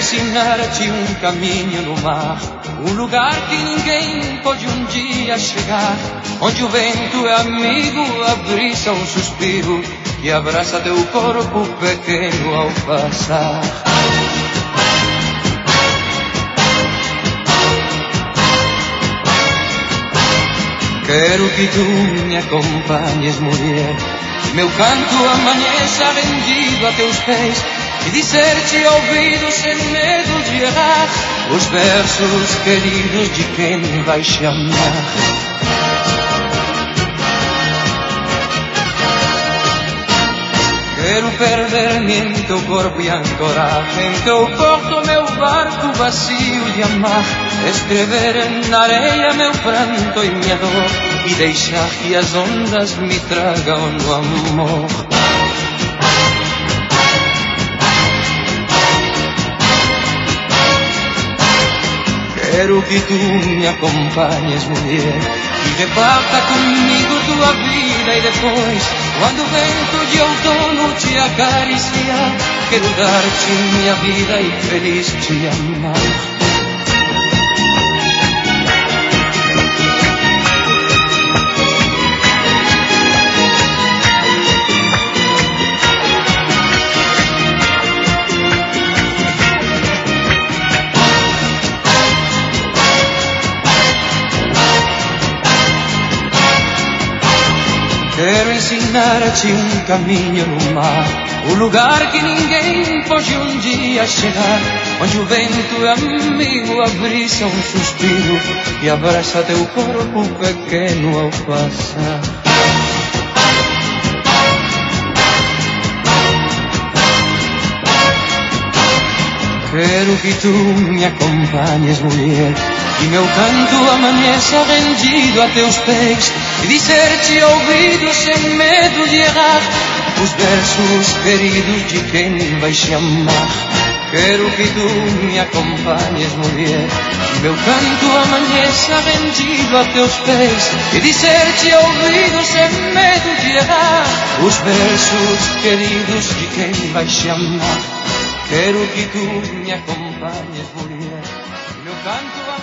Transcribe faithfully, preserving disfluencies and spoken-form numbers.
ensinar-te um caminho no mar, um lugar que ninguém pode um dia chegar, onde o vento é amigo, a brisa um suspiro que abraça teu corpo pequeno ao passar. Quero que tu me acompanhes, mulher, que meu canto amanheça rendido a teus pés, e dizer-te ao ouvido sem medo de errar os versos queridos de quem vai te amar. Quero perder-me em teu corpo e ancorar em teu porto meu barco vazio de amar, escrever na areia meu pranto e minha dor e deixar que as ondas me tragam no amor. Quero que tu me acompanhes, mulher, e reparta comigo tua vida, e depois, quando o vento de outono te acariciar, quero dar-te minha vida e feliz te amar. Quero ensinar-te um caminho no mar, um lugar que ninguém pode um dia chegar, onde o vento é amigo, a brisa um suspiro e abraça teu corpo pequeno ao passar. Quero que tu me acompanhes, mulher, e meu canto amanheça rendido a teus pés, e dizer-te ao ouvido sem medo de errar os versos queridos de quem vai te amar. Quero que tu me acompanhes, mulher, e meu canto amanheça rendido a teus pés, e dizer-te ao ouvido sem medo de errar os versos queridos de quem vai te amar. Quero que tu me acompanhes, mulher, e meu canto